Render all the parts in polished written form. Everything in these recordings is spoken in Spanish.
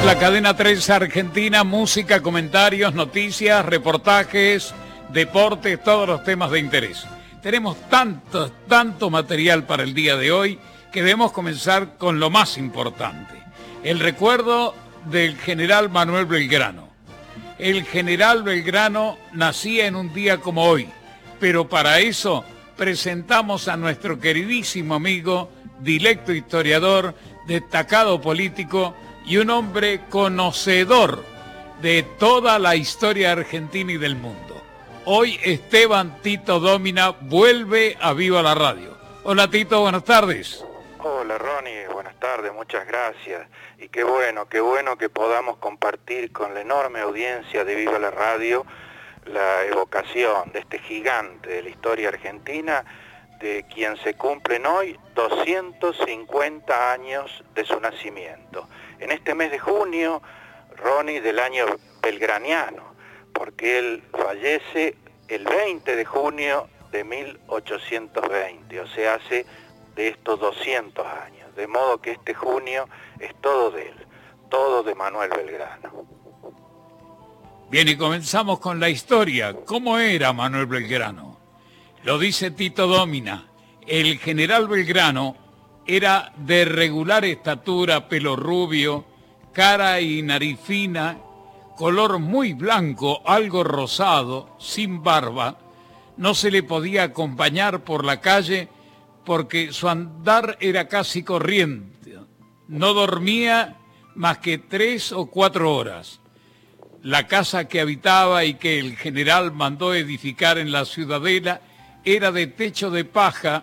la cadena 3 Argentina, música, comentarios, noticias, reportajes, deportes, todos los temas de interés. Tenemos tanto material para el día de hoy que debemos comenzar con lo más importante, el recuerdo del general Manuel Belgrano. El general Belgrano nacía en un día como hoy, pero para eso presentamos a nuestro queridísimo amigo, dilecto historiador, destacado político y un hombre conocedor de toda la historia argentina y del mundo. Hoy Esteban Tito Dómina vuelve a Viva la Radio. Hola Tito, buenas tardes. Hola Ronnie, buenas tardes, muchas gracias. Y qué bueno que podamos compartir con la enorme audiencia de Viva la Radio la evocación de este gigante de la historia argentina, de quien se cumplen hoy 250 años de su nacimiento. En este mes de junio, Ronnie, del año belgraniano, porque él fallece el 20 de junio de 1820, o sea, hace de estos 200 años. De modo que este junio es todo de él, todo de Manuel Belgrano. Bien, y comenzamos con la historia. ¿Cómo era Manuel Belgrano? Lo dice Tito Dómina. El general Belgrano era de regular estatura, pelo rubio, cara y nariz fina, color muy blanco, algo rosado, sin barba. No se le podía acompañar por la calle porque su andar era casi corriente. No dormía más que 3 o 4 horas. La casa que habitaba y que el general mandó edificar en la Ciudadela era de techo de paja,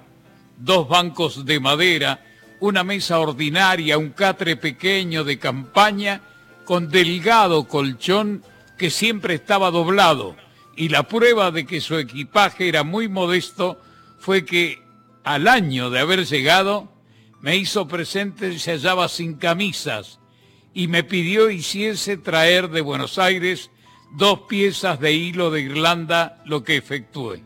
2 bancos de madera, una mesa ordinaria, un catre pequeño de campaña con delgado colchón que siempre estaba doblado, y la prueba de que su equipaje era muy modesto fue que al año de haber llegado me hizo presente y se hallaba sin camisas y me pidió hiciese traer de Buenos Aires 2 piezas de hilo de Irlanda, lo que efectué.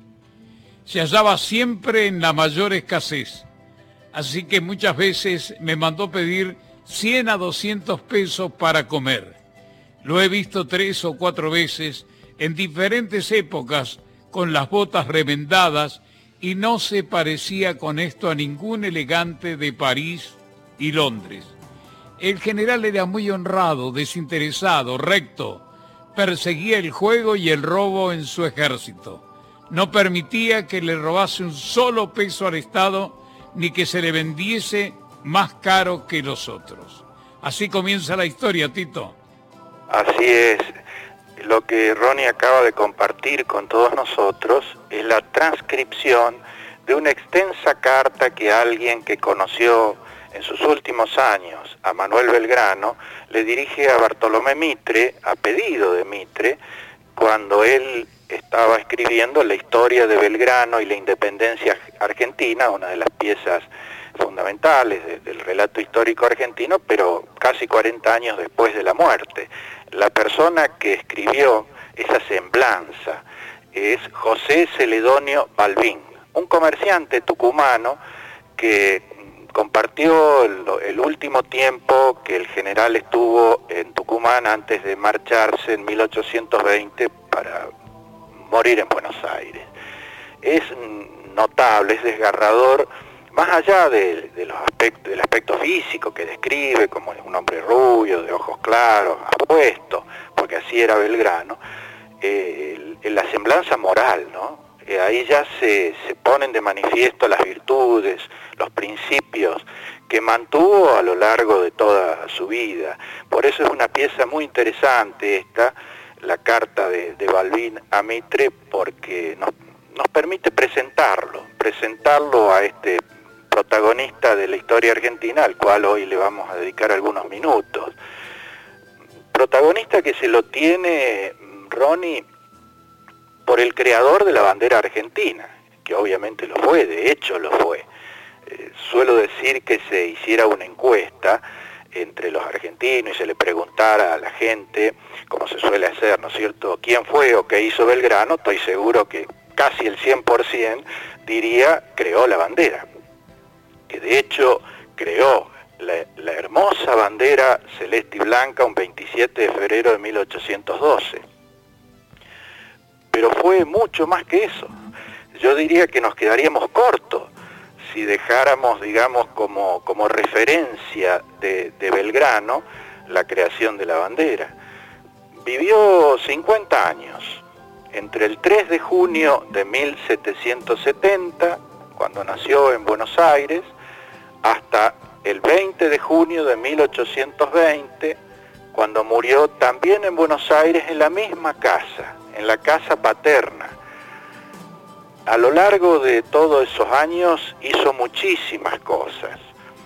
Se hallaba siempre en la mayor escasez, así que muchas veces me mandó pedir 100 a 200 pesos para comer. Lo he visto 3 o 4 veces en diferentes épocas con las botas remendadas y no se parecía con esto a ningún elegante de París y Londres. El general era muy honrado, desinteresado, recto, perseguía el juego y el robo en su ejército. No permitía que le robase un solo peso al Estado ni que se le vendiese más caro que los otros. Así comienza la historia, Tito. Así es. Lo que Ronnie acaba de compartir con todos nosotros es la transcripción de una extensa carta que alguien que conoció en sus últimos años a Manuel Belgrano le dirige a Bartolomé Mitre, a pedido de Mitre, cuando él estaba escribiendo la historia de Belgrano y la independencia argentina, una de las piezas fundamentales del relato histórico argentino, pero casi 40 años después de la muerte. La persona que escribió esa semblanza es José Celedonio Balbín, un comerciante tucumano que compartió el último tiempo que el general estuvo en Tucumán antes de marcharse en 1820 para morir en Buenos Aires. Es notable, es desgarrador, más allá del aspecto físico que describe, como un hombre rubio, de ojos claros, apuesto, porque así era Belgrano, la semblanza moral, ¿no? Ahí ya se ponen de manifiesto las virtudes, los principios que mantuvo a lo largo de toda su vida. Por eso es una pieza muy interesante esta, la carta de Balbín a Mitre, porque nos permite presentarlo a este protagonista de la historia argentina, al cual hoy le vamos a dedicar algunos minutos. Protagonista que se lo tiene, Ronnie, por el creador de la bandera argentina, que obviamente lo fue, de hecho lo fue. Suelo decir que se hiciera una encuesta entre los argentinos y se le preguntara a la gente, como se suele hacer, ¿no es cierto?, quién fue o qué hizo Belgrano, estoy seguro que casi el 100% diría creó la bandera, que de hecho creó la hermosa bandera celeste y blanca un 27 de febrero de 1812. Pero fue mucho más que eso. Yo diría que nos quedaríamos cortos si dejáramos, digamos, como referencia de Belgrano la creación de la bandera. Vivió 50 años, entre el 3 de junio de 1770, cuando nació en Buenos Aires, hasta el 20 de junio de 1820, cuando murió también en Buenos Aires en la misma casa, en la casa paterna. A lo largo de todos esos años hizo muchísimas cosas.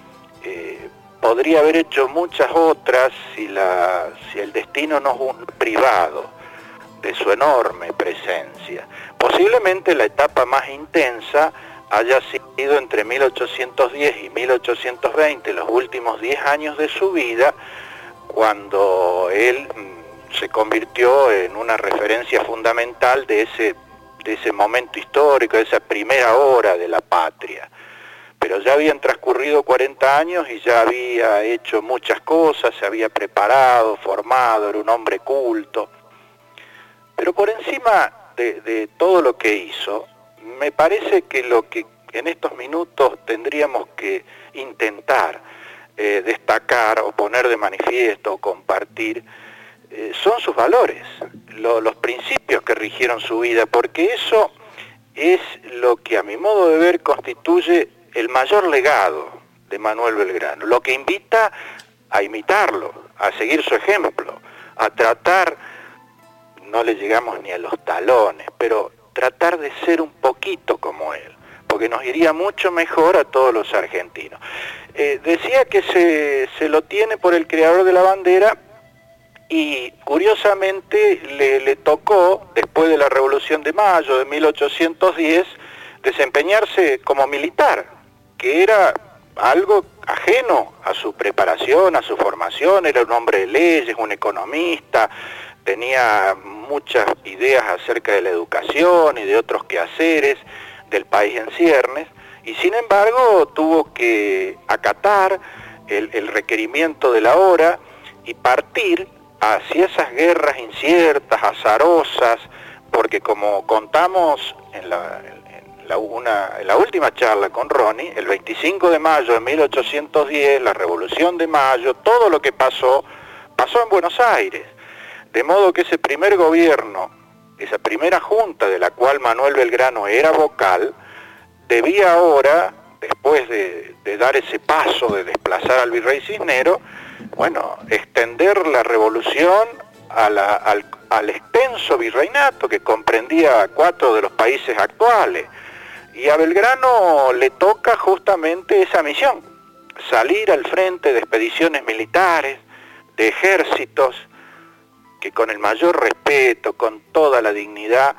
Podría haber hecho muchas otras si el destino nos hubiera privado de su enorme presencia. Posiblemente la etapa más intensa haya sido entre 1810 y 1820, los últimos 10 años de su vida, cuando él se convirtió en una referencia fundamental de ese momento histórico, de esa primera hora de la patria. Pero ya habían transcurrido 40 años y ya había hecho muchas cosas, se había preparado, formado, era un hombre culto. Pero por encima de todo lo que hizo, me parece que lo que en estos minutos tendríamos que intentar destacar o poner de manifiesto o compartir son sus valores, los principios que rigieron su vida, porque eso es lo que a mi modo de ver constituye el mayor legado de Manuel Belgrano, lo que invita a imitarlo, a seguir su ejemplo, a tratar, no le llegamos ni a los talones, pero tratar de ser un poquito como él, porque nos iría mucho mejor a todos los argentinos. Decía que se lo tiene por el creador de la bandera, y curiosamente le tocó, después de la Revolución de Mayo de 1810, desempeñarse como militar, que era algo ajeno a su preparación, a su formación. Era un hombre de leyes, un economista, tenía muchas ideas acerca de la educación y de otros quehaceres del país en ciernes, y sin embargo tuvo que acatar el requerimiento de la hora y partir hacia esas guerras inciertas, azarosas, porque como contamos en la última charla con Ronnie, el 25 de mayo de 1810, la Revolución de Mayo, todo lo que pasó en Buenos Aires. De modo que ese primer gobierno, esa primera junta de la cual Manuel Belgrano era vocal, debía ahora, después de dar ese paso de desplazar al virrey Cisneros, bueno, extender la revolución al extenso virreinato que comprendía 4 de los países actuales. Y a Belgrano le toca justamente esa misión, salir al frente de expediciones militares, de ejércitos, que con el mayor respeto, con toda la dignidad,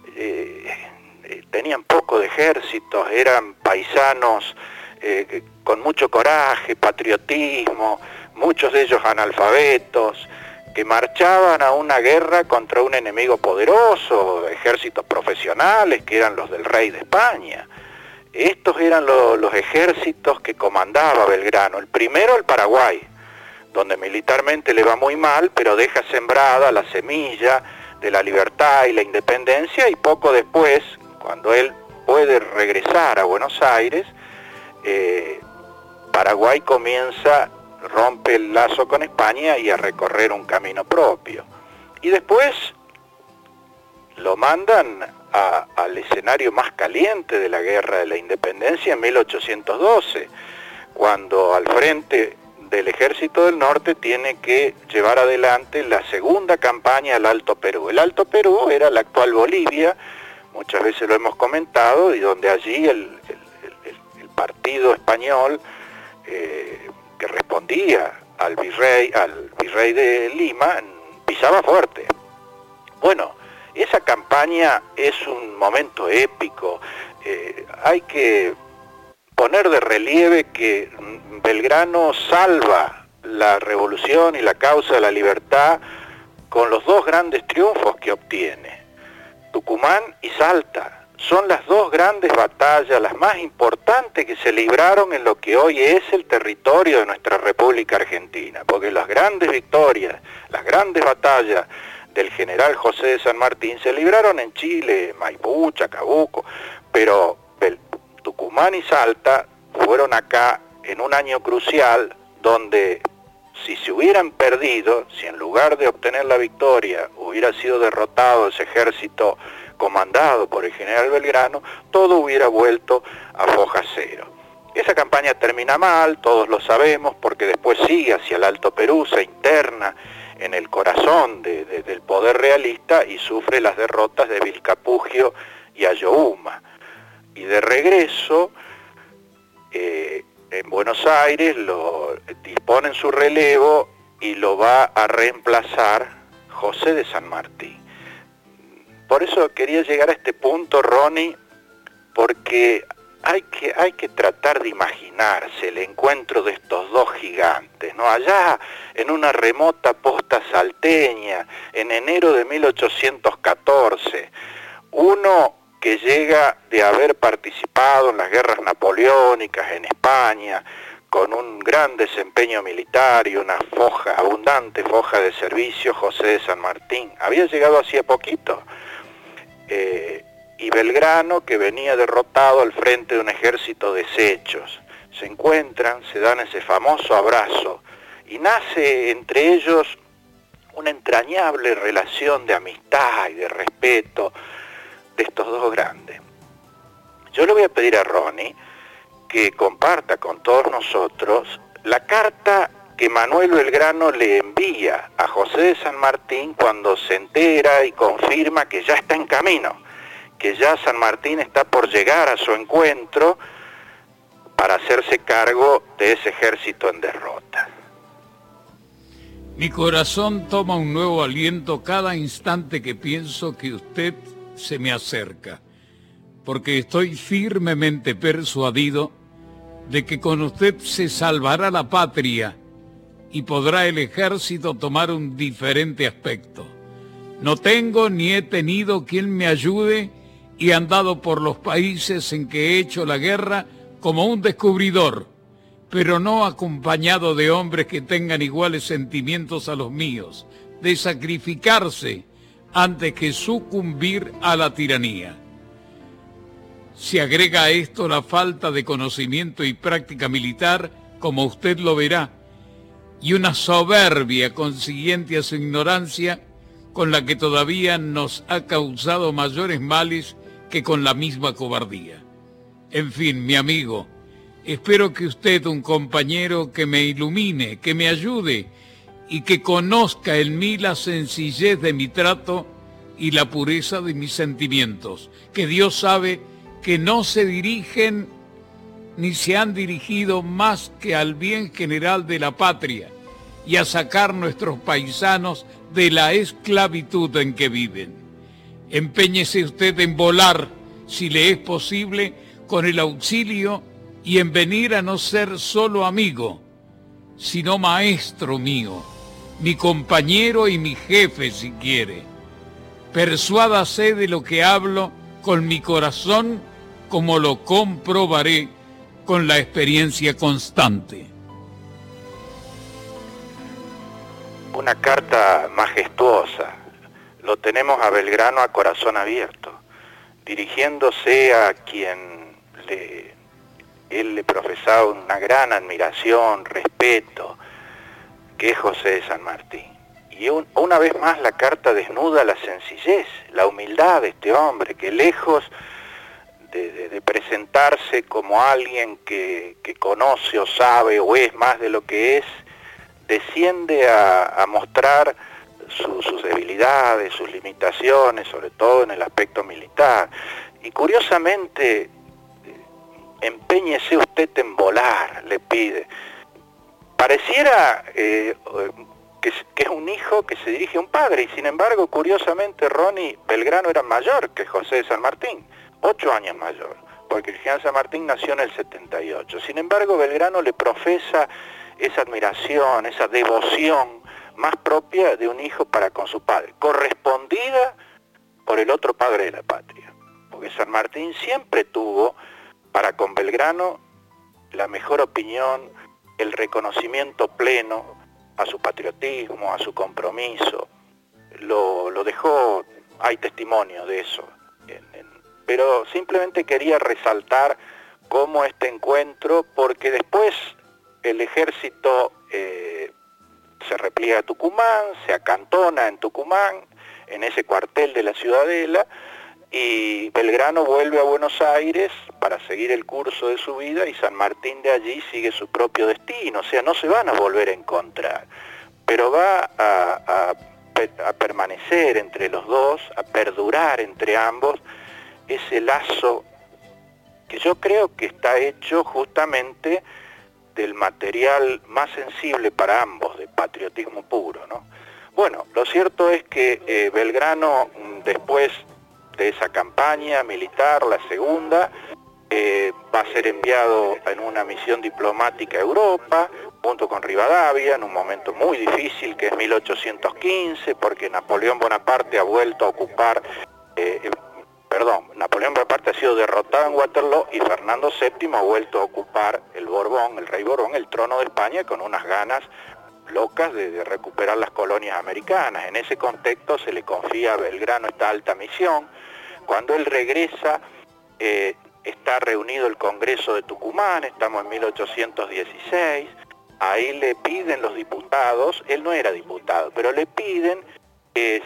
tenían poco de ejércitos, eran paisanos con mucho coraje, patriotismo, muchos de ellos analfabetos, que marchaban a una guerra contra un enemigo poderoso, ejércitos profesionales, que eran los del rey de España. Estos eran los ejércitos que comandaba Belgrano. El primero, el Paraguay, donde militarmente le va muy mal, pero deja sembrada la semilla de la libertad y la independencia, y poco después, cuando él puede regresar a Buenos Aires, Paraguay rompe el lazo con España y a recorrer un camino propio. Y después lo mandan al escenario más caliente de la Guerra de la Independencia en 1812, cuando al frente del Ejército del Norte tiene que llevar adelante la segunda campaña al Alto Perú. El Alto Perú era la actual Bolivia, muchas veces lo hemos comentado, y donde allí el partido español que respondía al virrey de Lima pisaba fuerte. Bueno, esa campaña es un momento épico. Hay que poner de relieve que Belgrano salva la revolución y la causa de la libertad con los 2 grandes triunfos que obtiene, Tucumán y Salta. son las dos grandes batallas, las más importantes que se libraron en lo que hoy es el territorio de nuestra República Argentina, porque las grandes victorias, las grandes batallas del general José de San Martín se libraron en Chile, Maipú, Chacabuco, pero Tucumán y Salta fueron acá en un año crucial donde si se hubieran perdido, si en lugar de obtener la victoria hubiera sido derrotado ese ejército comandado por el general Belgrano, todo hubiera vuelto a foja cero. Esa campaña termina mal, todos lo sabemos, porque después sigue hacia el Alto Perú, se interna en el corazón del poder realista y sufre las derrotas de Vilcapugio y Ayohuma. Y de regreso, en Buenos Aires lo disponen su relevo y lo va a reemplazar José de San Martín. Por eso quería llegar a este punto, Ronnie, porque hay que tratar de imaginarse el encuentro de estos dos gigantes, ¿no? Allá en una remota posta salteña, en enero de 1814, uno que llega de haber participado en las guerras napoleónicas en España, con un gran desempeño militar y una abundante foja de servicio, José de San Martín. Había llegado hacía poquito. Y Belgrano, que venía derrotado al frente de un ejército deshechos. Se encuentran, se dan ese famoso abrazo, y nace entre ellos una entrañable relación de amistad y de respeto de estos dos grandes. Yo le voy a pedir a Ronnie que comparta con todos nosotros la carta que Manuel Belgrano le envía a José de San Martín cuando se entera y confirma que ya está en camino, que ya San Martín está por llegar a su encuentro para hacerse cargo de ese ejército en derrota. Mi corazón toma un nuevo aliento cada instante que pienso que usted se me acerca, porque estoy firmemente persuadido de que con usted se salvará la patria y podrá el ejército tomar un diferente aspecto. No tengo ni he tenido quien me ayude y he andado por los países en que he hecho la guerra como un descubridor, pero no acompañado de hombres que tengan iguales sentimientos a los míos, de sacrificarse antes que sucumbir a la tiranía. Se agrega a esto la falta de conocimiento y práctica militar, como usted lo verá, y una soberbia consiguiente a su ignorancia, con la que todavía nos ha causado mayores males que con la misma cobardía. En fin, mi amigo, espero que usted, un compañero que me ilumine, que me ayude y que conozca en mí la sencillez de mi trato y la pureza de mis sentimientos, que Dios sabe que no se dirigen ni se han dirigido más que al bien general de la patria y a sacar nuestros paisanos de la esclavitud en que viven. Empeñese usted en volar, si le es posible, con el auxilio y en venir a no ser solo amigo, sino maestro mío, mi compañero y mi jefe si quiere. Persuádase de lo que hablo con mi corazón, como lo comprobaré con la experiencia constante. Una carta majestuosa. Lo tenemos a Belgrano a corazón abierto, dirigiéndose a quien él le profesaba una gran admiración, respeto, que es José de San Martín. Y una vez más la carta desnuda la sencillez, la humildad de este hombre, que lejos de presentarse como alguien que conoce o sabe o es más de lo que es, desciende a mostrar sus debilidades, sus limitaciones, sobre todo en el aspecto militar. Y curiosamente, empeñese usted en volar, le pide. Pareciera que es un hijo que se dirige a un padre, y sin embargo, curiosamente, Ronnie, Belgrano era mayor que José de San Martín, 8 años mayor, porque el general San Martín nació en el 78. Sin embargo, Belgrano le profesa esa admiración, esa devoción más propia de un hijo para con su padre, correspondida por el otro padre de la patria, porque San Martín siempre tuvo para con Belgrano la mejor opinión, el reconocimiento pleno a su patriotismo, a su compromiso. Lo dejó, hay testimonio de eso. Pero simplemente quería resaltar cómo este encuentro, porque después el ejército se repliega a Tucumán, se acantona en Tucumán, en ese cuartel de la Ciudadela, y Belgrano vuelve a Buenos Aires para seguir el curso de su vida, y San Martín de allí sigue su propio destino. O sea, no se van a volver a encontrar, pero va a permanecer entre los dos, a perdurar entre ambos ese lazo que yo creo que está hecho justamente del material más sensible para ambos, de patriotismo puro, ¿no? Bueno, lo cierto es que Belgrano, después de esa campaña militar, la segunda, va a ser enviado en una misión diplomática a Europa, junto con Rivadavia, en un momento muy difícil, que es 1815, porque Napoleón Bonaparte ha vuelto a ocupar, Napoleón Bonaparte ha sido derrotado en Waterloo y Fernando VII ha vuelto a ocupar el rey Borbón, el trono de España, con unas ganas locas de recuperar las colonias americanas. En ese contexto se le confía a Belgrano esta alta misión. Cuando él regresa, está reunido el Congreso de Tucumán, estamos en 1816, ahí le piden los diputados, él no era diputado, pero le piden que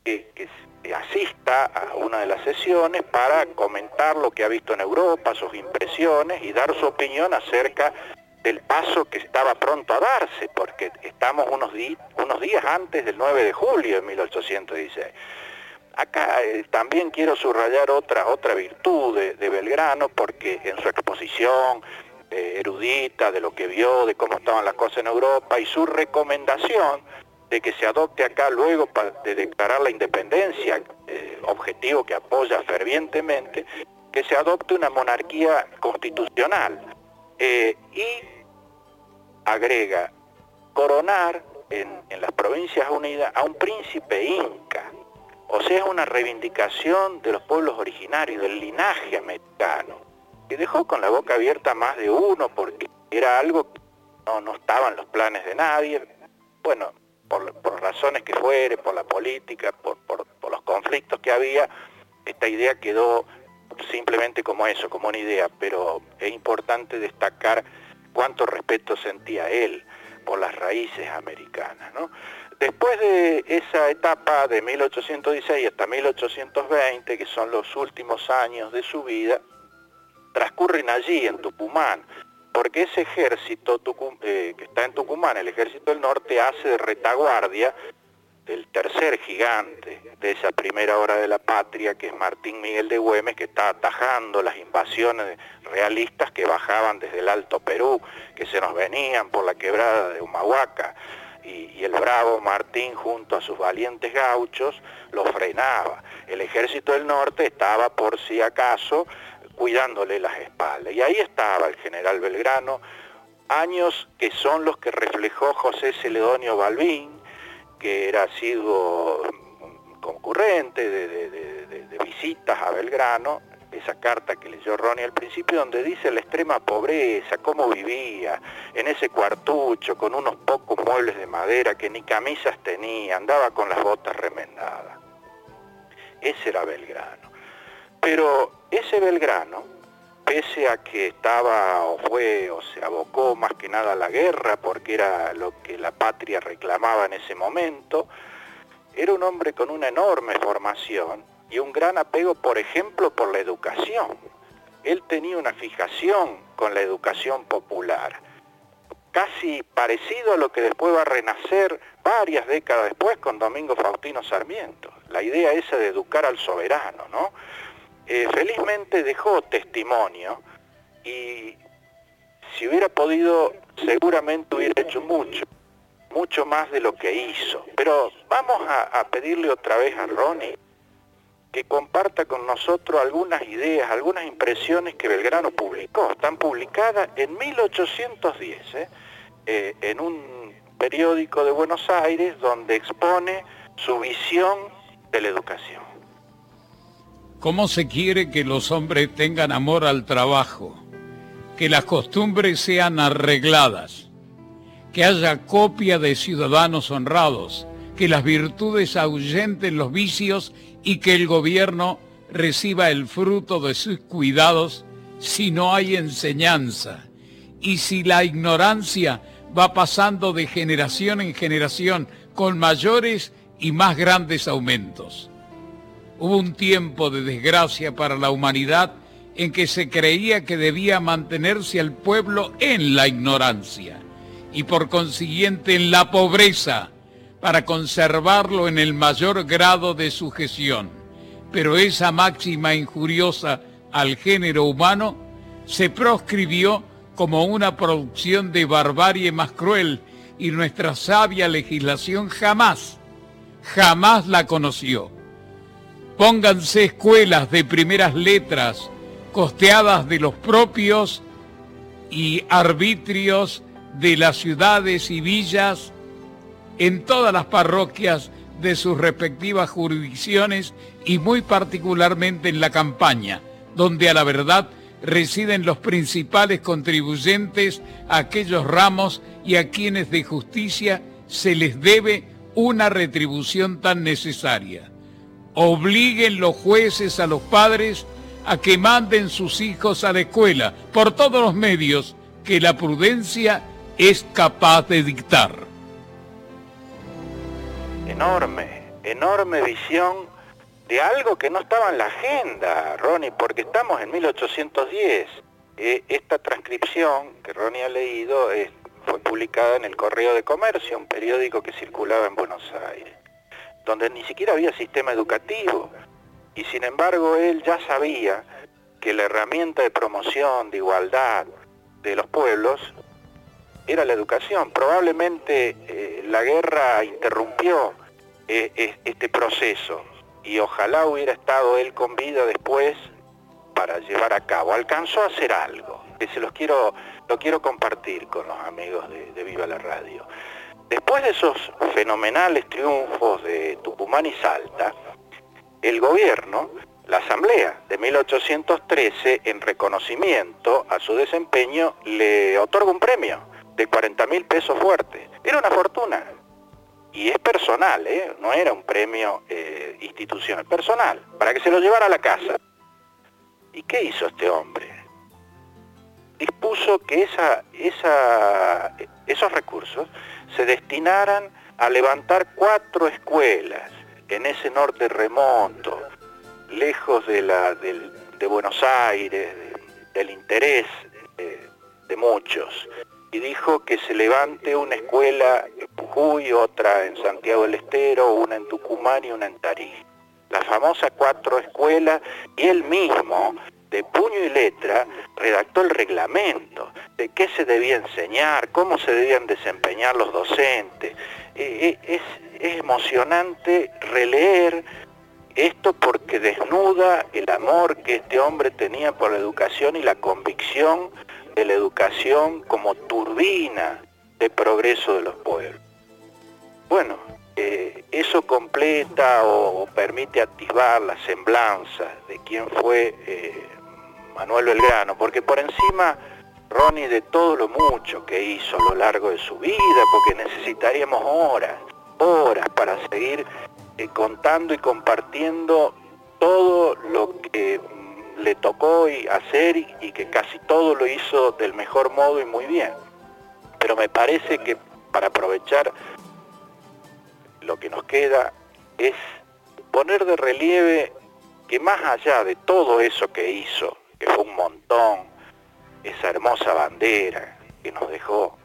asista a una de las sesiones para comentar lo que ha visto en Europa, sus impresiones y dar su opinión acerca del paso que estaba pronto a darse, porque estamos unos días antes del 9 de julio de 1816. Acá también quiero subrayar otra virtud de Belgrano, porque en su exposición erudita de lo que vio, de cómo estaban las cosas en Europa, y su recomendación de que se adopte acá luego de declarar la independencia, objetivo que apoya fervientemente, que se adopte una monarquía constitucional, y agrega coronar en las Provincias Unidas a un príncipe inca. O sea, es una reivindicación de los pueblos originarios, del linaje americano, que dejó con la boca abierta más de uno, porque era algo que no estaba en los planes de nadie. Bueno, por razones que fuere, por la política, por los conflictos que había, esta idea quedó simplemente como eso, como una idea, pero es importante destacar cuánto respeto sentía él por las raíces americanas, ¿no? Después de esa etapa de 1816 hasta 1820, que son los últimos años de su vida, transcurren allí en Tucumán, porque ese ejército que está en Tucumán, el ejército del norte, hace de retaguardia del tercer gigante de esa primera hora de la patria, que es Martín Miguel de Güemes, que está atajando las invasiones realistas que bajaban desde el Alto Perú, que se nos venían por la quebrada de Humahuaca, y el bravo Martín, junto a sus valientes gauchos, lo frenaba. El ejército del norte estaba, por si acaso, cuidándole las espaldas. Y ahí estaba el general Belgrano, años que son los que reflejó José Celedonio Balbín, que era sido concurrente de visitas a Belgrano, esa carta que leyó Ronnie al principio, donde dice la extrema pobreza, cómo vivía en ese cuartucho con unos pocos muebles de madera, que ni camisas tenía, andaba con las botas remendadas. Ese era Belgrano. Pero ese Belgrano, pese a que estaba o se abocó más que nada a la guerra, porque era lo que la patria reclamaba en ese momento, era un hombre con una enorme formación y un gran apego, por ejemplo, por la educación. Él tenía una fijación con la educación popular, casi parecido a lo que después va a renacer varias décadas después con Domingo Faustino Sarmiento, la idea esa de educar al soberano, ¿no? Felizmente dejó testimonio, y si hubiera podido seguramente hubiera hecho mucho más de lo que hizo. Pero vamos a pedirle otra vez a Ronnie que comparta con nosotros algunas ideas, algunas impresiones que Belgrano publicó. Están publicadas en 1810, en un periódico de Buenos Aires, donde expone su visión de la educación. ¿Cómo se quiere que los hombres tengan amor al trabajo? Que las costumbres sean arregladas, que haya copia de ciudadanos honrados, que las virtudes ahuyenten los vicios y que el gobierno reciba el fruto de sus cuidados si no hay enseñanza y si la ignorancia va pasando de generación en generación con mayores y más grandes aumentos. Hubo un tiempo de desgracia para la humanidad en que se creía que debía mantenerse al pueblo en la ignorancia y por consiguiente en la pobreza para conservarlo en el mayor grado de sujeción. Pero esa máxima injuriosa al género humano se proscribió como una producción de barbarie más cruel y nuestra sabia legislación jamás la conoció. Pónganse escuelas de primeras letras, costeadas de los propios y arbitrios de las ciudades y villas, en todas las parroquias de sus respectivas jurisdicciones y muy particularmente en la campaña, donde a la verdad residen los principales contribuyentes a aquellos ramos y a quienes de justicia se les debe una retribución tan necesaria. Obliguen los jueces a los padres a que manden sus hijos a la escuela por todos los medios que la prudencia es capaz de dictar. Enorme visión de algo que no estaba en la agenda, Ronnie, porque estamos en 1810. Esta transcripción que Ronnie ha leído fue publicada en el Correo de Comercio, un periódico que circulaba en Buenos Aires, donde ni siquiera había sistema educativo, y sin embargo él ya sabía que la herramienta de promoción, de igualdad de los pueblos era la educación. Probablemente la guerra interrumpió este proceso, y ojalá hubiera estado él con vida después para llevar a cabo. Alcanzó a hacer algo, que lo quiero compartir con los amigos de Viva la Radio. Después de esos fenomenales triunfos de Tucumán y Salta, el gobierno, la Asamblea de 1813, en reconocimiento a su desempeño, le otorga un premio de 40.000 pesos fuertes. Era una fortuna. Y es personal, no era un premio institucional, personal, para que se lo llevara a la casa. ¿Y qué hizo este hombre? Dispuso que esos recursos se destinaran a levantar 4 escuelas en ese norte remoto, lejos de Buenos Aires, del interés de muchos. Y dijo que se levante una escuela en Jujuy, otra en Santiago del Estero, una en Tucumán y una en Tarija. Las famosas 4 escuelas, y él mismo, de puño y letra, redactó el reglamento de qué se debía enseñar, cómo se debían desempeñar los docentes. Es emocionante releer esto porque desnuda el amor que este hombre tenía por la educación y la convicción de la educación como turbina de progreso de los pueblos. Bueno, eso completa o permite atisbar la semblanza de quién fue Manuel Belgrano, porque por encima, Ronnie, de todo lo mucho que hizo a lo largo de su vida, porque necesitaríamos horas para seguir contando y compartiendo todo lo que le tocó hacer y que casi todo lo hizo del mejor modo y muy bien. Pero me parece que para aprovechar lo que nos queda es poner de relieve que más allá de todo eso que hizo, que fue un montón, esa hermosa bandera que nos dejó,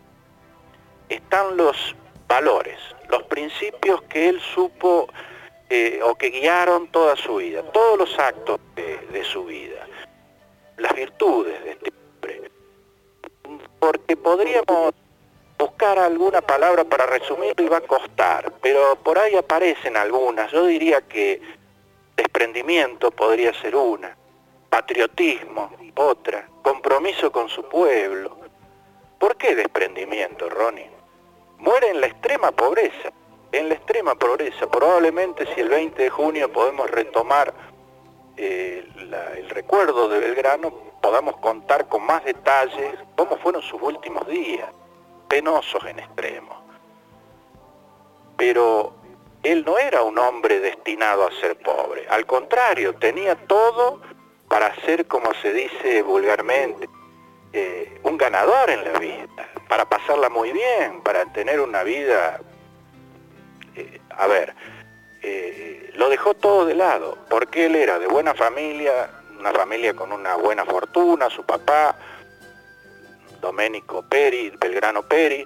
están los valores, los principios que él supo o que guiaron toda su vida, todos los actos de su vida, las virtudes de este hombre. Porque podríamos buscar alguna palabra para resumirlo y va a costar, pero por ahí aparecen algunas. Yo diría que desprendimiento podría ser una, patriotismo otra, compromiso con su pueblo. ¿Por qué desprendimiento, Ronnie? Muere en la extrema pobreza. En la extrema pobreza. Probablemente si el 20 de junio podemos retomar el recuerdo de Belgrano, podamos contar con más detalles cómo fueron sus últimos días, penosos en extremo. Pero él no era un hombre destinado a ser pobre, al contrario, tenía todo para ser, como se dice vulgarmente, un ganador en la vida, para pasarla muy bien, para tener una vida, lo dejó todo de lado, porque él era de buena familia, una familia con una buena fortuna, su papá, Domenico Peri, Belgrano Peri,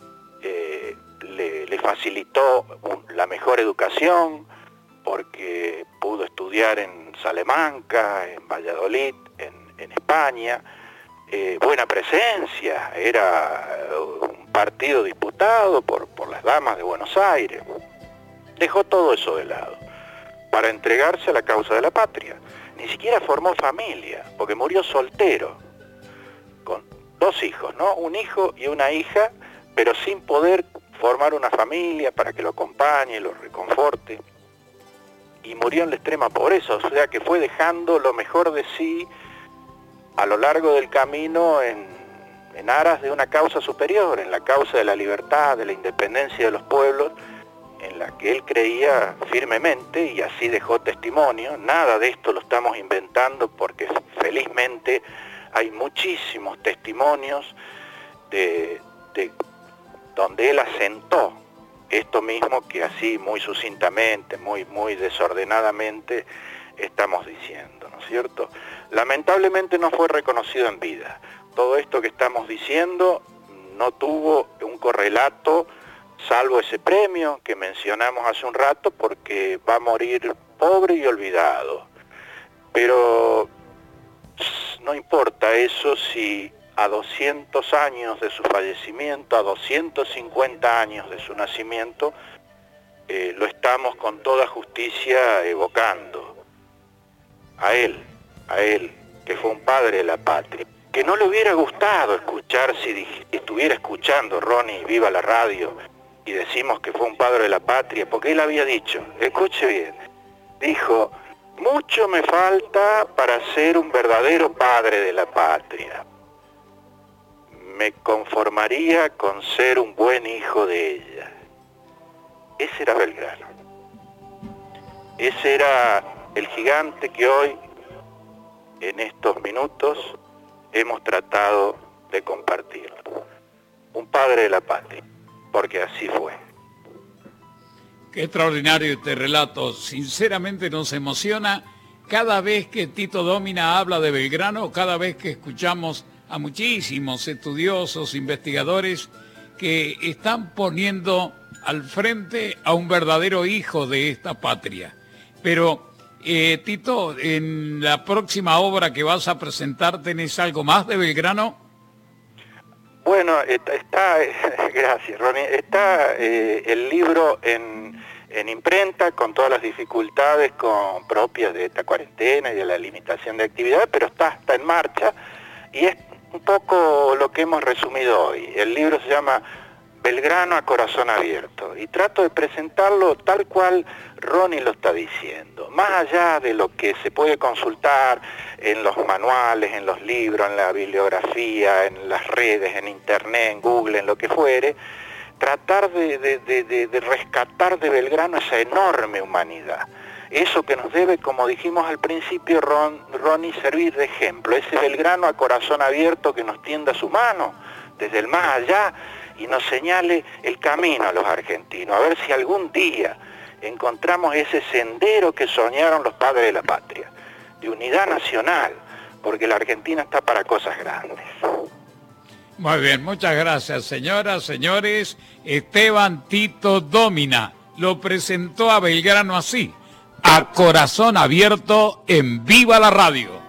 le facilitó la mejor educación, porque pudo estudiar en Salamanca, en Valladolid, en España, buena presencia, era un partido disputado por las damas de Buenos Aires. Dejó todo eso de lado para entregarse a la causa de la patria. Ni siquiera formó familia, porque murió soltero, con 2 hijos, ¿no? Un hijo y una hija, pero sin poder formar una familia para que lo acompañe, lo reconforte. Y murió en la extrema pobreza, o sea que fue dejando lo mejor de sí a lo largo del camino en aras de una causa superior, en la causa de la libertad, de la independencia de los pueblos, en la que él creía firmemente, y así dejó testimonio. Nada de esto lo estamos inventando, porque felizmente hay muchísimos testimonios de donde él asentó esto mismo que así muy sucintamente, muy desordenadamente estamos diciendo, ¿no es cierto? Lamentablemente no fue reconocido en vida. Todo esto que estamos diciendo no tuvo un correlato, salvo ese premio que mencionamos hace un rato, porque va a morir pobre y olvidado. Pero no importa eso si a 200 años de su fallecimiento, a 250 años de su nacimiento, lo estamos con toda justicia evocando. A él, que fue un padre de la patria. Que no le hubiera gustado escuchar, si estuviera escuchando Ronnie Viva la Radio, y decimos que fue un padre de la patria, porque él había dicho, escuche bien, dijo: mucho me falta para ser un verdadero padre de la patria. Me conformaría con ser un buen hijo de ella. Ese era Belgrano. Ese era el gigante que hoy, en estos minutos, hemos tratado de compartir. Un padre de la patria, porque así fue. Qué extraordinario este relato. Sinceramente nos emociona cada vez que Tito Dómina habla de Belgrano, cada vez que escuchamos a muchísimos estudiosos, investigadores que están poniendo al frente a un verdadero hijo de esta patria. Pero, Tito, en la próxima obra que vas a presentar, ¿tenés algo más de Belgrano? Bueno, gracias, Ronnie, está el libro en imprenta, con todas las dificultades propias de esta cuarentena y de la limitación de actividades, pero está en marcha, y es un poco lo que hemos resumido hoy. El libro se llama Belgrano a corazón abierto, y trato de presentarlo tal cual Ronnie lo está diciendo, más allá de lo que se puede consultar en los manuales, en los libros, en la bibliografía, en las redes, en internet, en Google, en lo que fuere. Tratar de rescatar de Belgrano esa enorme humanidad, eso que nos debe, como dijimos al principio, Ronnie, servir de ejemplo, ese Belgrano a corazón abierto que nos tienda su mano desde el más allá y nos señale el camino a los argentinos, a ver si algún día encontramos ese sendero que soñaron los padres de la patria, de unidad nacional, porque la Argentina está para cosas grandes. Muy bien, muchas gracias, señoras, señores. Esteban Tito Dómina lo presentó a Belgrano así, a corazón abierto, en Viva la Radio.